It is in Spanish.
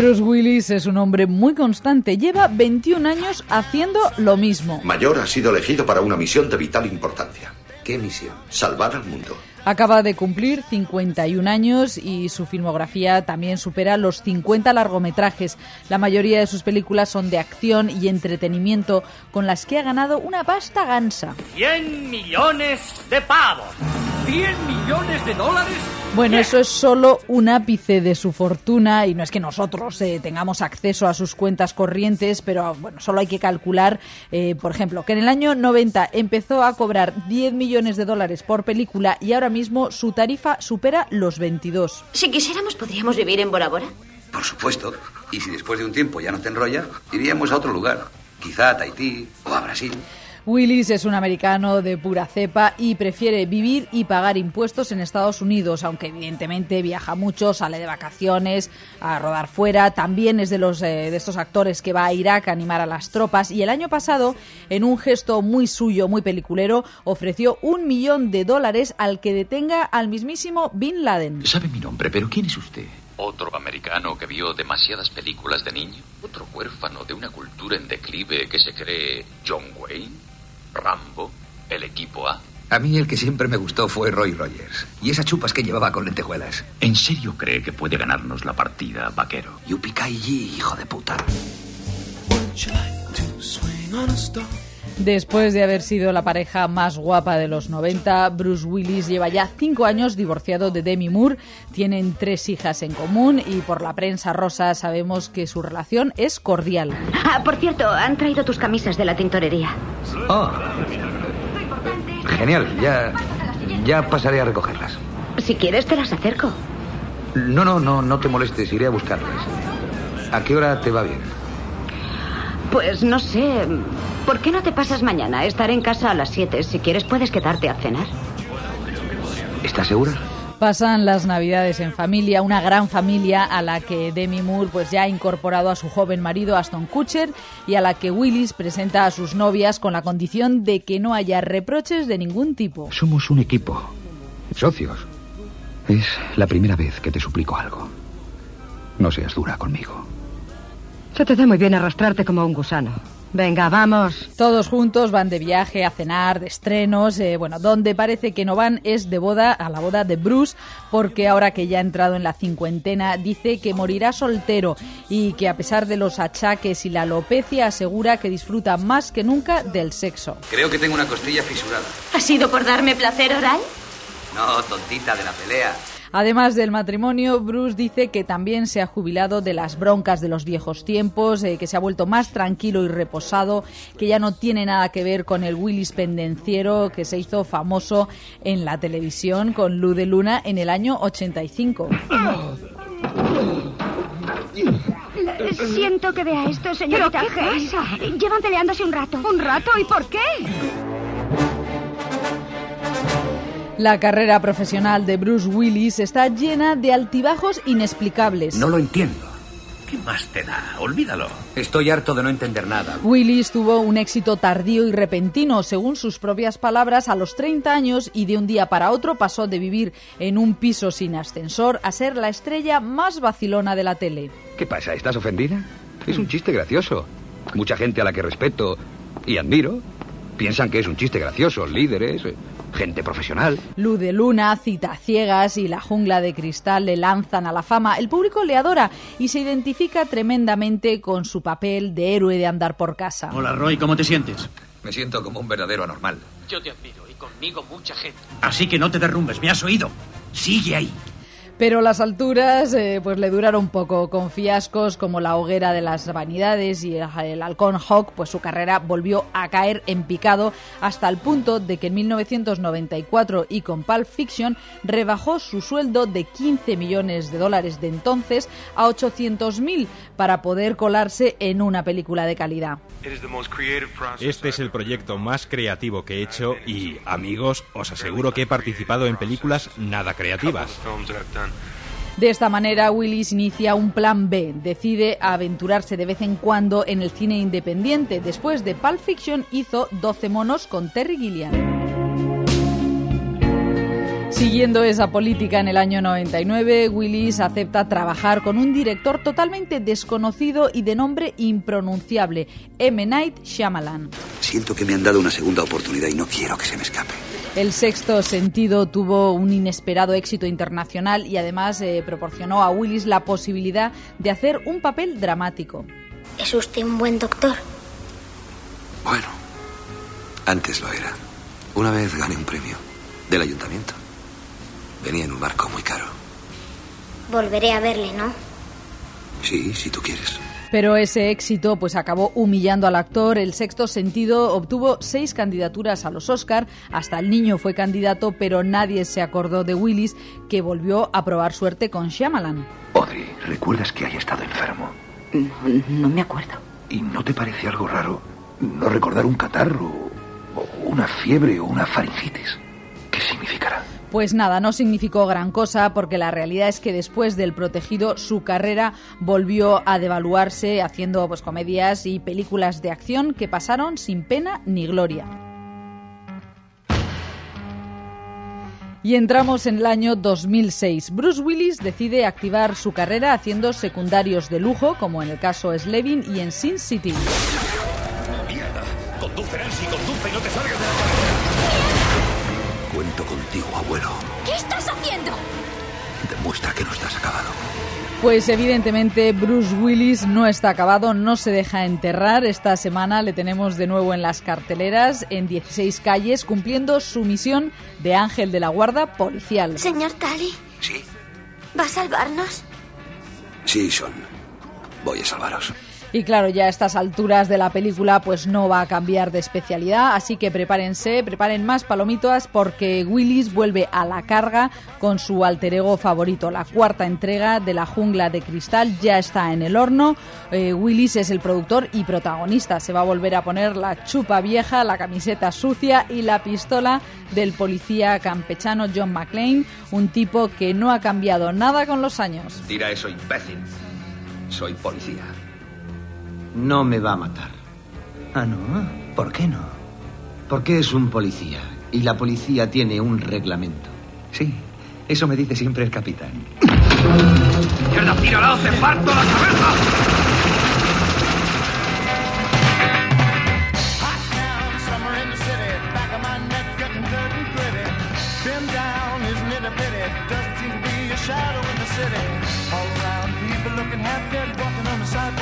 Bruce Willis es un hombre muy constante. Lleva 21 años haciendo lo mismo. Mayor ha sido elegido para una misión de vital importancia. ¿Qué misión? Salvar al mundo. Acaba de cumplir 51 años y su filmografía también supera los 50 largometrajes. La mayoría de sus películas son de acción y entretenimiento, con las que ha ganado una vasta gansa. 100 millones de pavos. 100 millones de dólares. Bueno, eso es solo un ápice de su fortuna y no es que nosotros tengamos acceso a sus cuentas corrientes, pero bueno, solo hay que calcular, por ejemplo, que en el año 90 empezó a cobrar 10 millones de dólares por película y ahora mismo su tarifa supera los 22. Si quisiéramos, ¿podríamos vivir en Bora Bora? Por supuesto. Y si después de un tiempo ya no te enrolla, iríamos a otro lugar. Quizá a Tahití o a Brasil. Willis es un americano de pura cepa y prefiere vivir y pagar impuestos en Estados Unidos, aunque evidentemente viaja mucho, sale de vacaciones, a rodar fuera. También es de estos actores que va a Irak a animar a las tropas. Y el año pasado, en un gesto muy suyo, muy peliculero, ofreció $1 millón al que detenga al mismísimo Bin Laden. Sabe mi nombre, pero ¿quién es usted? ¿Otro americano que vio demasiadas películas de niño? ¿Otro huérfano de una cultura en declive que se cree John Wayne? ¿Rambo? ¿El equipo A? A mí el que siempre me gustó fue Roy Rogers. Y esas chupas que llevaba con lentejuelas. ¿En serio cree que puede ganarnos la partida, vaquero? Yippee-ki-yay, hijo de puta. Después de haber sido la pareja más guapa de los 90, Bruce Willis lleva ya 5 años divorciado de Demi Moore. Tienen 3 hijas en común y por la prensa rosa sabemos que su relación es cordial. Por cierto, han traído tus camisas de la tintorería. Oh, genial. Ya pasaré a recogerlas. Si quieres, te las acerco. No te molestes. Iré a buscarlas. ¿A qué hora te va bien? Pues no sé. ¿Por qué no te pasas mañana? Estaré en casa a las 7. Si quieres, puedes quedarte a cenar. ¿Estás segura? Pasan las Navidades en familia, una gran familia a la que Demi Moore pues ya ha incorporado a su joven marido Ashton Kutcher y a la que Willis presenta a sus novias con la condición de que no haya reproches de ningún tipo. Somos un equipo. Socios. Es la primera vez que te suplico algo. No seas dura conmigo. Se te da muy bien arrastrarte como un gusano. Venga, vamos. Todos juntos van de viaje, a cenar, de estrenos. Donde parece que no van es de boda, a la boda de Bruce, porque ahora que ya ha entrado en la cincuentena, dice que morirá soltero y que a pesar de los achaques y la alopecia, asegura que disfruta más que nunca del sexo. Creo que tengo una costilla fisurada. ¿Ha sido por darme placer oral? No, tontita, de la pelea. Además del matrimonio, Bruce dice que también se ha jubilado de las broncas de los viejos tiempos, que se ha vuelto más tranquilo y reposado, que ya no tiene nada que ver con el Willis pendenciero que se hizo famoso en la televisión con Luz de Luna en el año 85. Siento que vea esto, señorita. ¿Pero qué pasa? Llevan peleándose un rato. ¿Un rato? ¿Y por qué? La carrera profesional de Bruce Willis está llena de altibajos inexplicables. No lo entiendo. ¿Qué más te da? Olvídalo. Estoy harto de no entender nada. Willis tuvo un éxito tardío y repentino, según sus propias palabras, a los 30 años y de un día para otro pasó de vivir en un piso sin ascensor a ser la estrella más vacilona de la tele. ¿Qué pasa? ¿Estás ofendida? Es un chiste gracioso. Mucha gente a la que respeto y admiro piensan que es un chiste gracioso. Líderes, gente profesional. Luz de Luna, Citaciegas y La jungla de cristal le lanzan a la fama. El público le adora y se identifica tremendamente con su papel de héroe de andar por casa. Hola, Roy, ¿cómo te sientes? Me siento como un verdadero anormal. Yo te admiro y conmigo mucha gente. Así que no te derrumbes, ¿me has oído? Sigue ahí. Pero las alturas pues le duraron poco. Con fiascos como La hoguera de las vanidades y El halcón Hawk, pues su carrera volvió a caer en picado hasta el punto de que en 1994 y con Pulp Fiction rebajó su sueldo de $15 millones de entonces a 800.000 para poder colarse en una película de calidad. Este es el proyecto más creativo que he hecho y, amigos, os aseguro que he participado en películas nada creativas. De esta manera, Willis inicia un plan B. Decide aventurarse de vez en cuando en el cine independiente. Después de Pulp Fiction hizo 12 monos con Terry Gilliam. Siguiendo esa política, en el año 99, Willis acepta trabajar con un director totalmente desconocido y de nombre impronunciable, M. Night Shyamalan. Siento que me han dado una segunda oportunidad y no quiero que se me escape. El Sexto Sentido tuvo un inesperado éxito internacional y además proporcionó a Willis la posibilidad de hacer un papel dramático. ¿Es usted un buen doctor? Bueno, antes lo era. Una vez gané un premio del ayuntamiento. Venía en un barco muy caro. Volveré a verle, ¿no? Sí, si tú quieres. Pero ese éxito pues acabó humillando al actor. El Sexto Sentido obtuvo 6 candidaturas a los Oscar. Hasta el niño fue candidato, pero nadie se acordó de Willis, que volvió a probar suerte con Shyamalan. Audrey, ¿recuerdas que haya estado enfermo? No me acuerdo. ¿Y no te parece algo raro no recordar un catarro, o una fiebre o una faringitis? ¿Qué significará? Pues nada, no significó gran cosa, porque la realidad es que después del Protegido su carrera volvió a devaluarse haciendo pues comedias y películas de acción que pasaron sin pena ni gloria. Y entramos en el año 2006. Bruce Willis decide activar su carrera haciendo secundarios de lujo, como en el caso Slevin y en Sin City. ¡Mierda! Conduce, Nancy, conduce y no te salgas de la carretera. Cuento contigo, abuelo. ¿Qué estás haciendo? Demuestra que no estás acabado. Pues evidentemente Bruce Willis no está acabado, no se deja enterrar. Esta semana le tenemos de nuevo en las carteleras, en 16 calles, cumpliendo su misión de ángel de la guarda policial. Señor Tully. ¿Sí? ¿Va a salvarnos? Sí, Sean. Voy a salvaros. Y claro, ya a estas alturas de la película pues no va a cambiar de especialidad, así que preparen más palomitas, porque Willis vuelve a la carga con su alter ego favorito. La 4ª entrega de La Jungla de Cristal ya está en el horno. Willis es el productor y protagonista. Se va a volver a poner la chupa vieja, la camiseta sucia y la pistola del policía campechano John McClane, un tipo que no ha cambiado nada con los años. Tira eso, imbécil. Soy policía. No me va a matar. Ah, ¿no? ¿Por qué no? Porque es un policía y la policía tiene un reglamento. Sí, eso me dice siempre el capitán. ¡Mierda, tírala o te parto la cabeza! Shadow in the city, all around people looking half dead, walking on the sidewalk.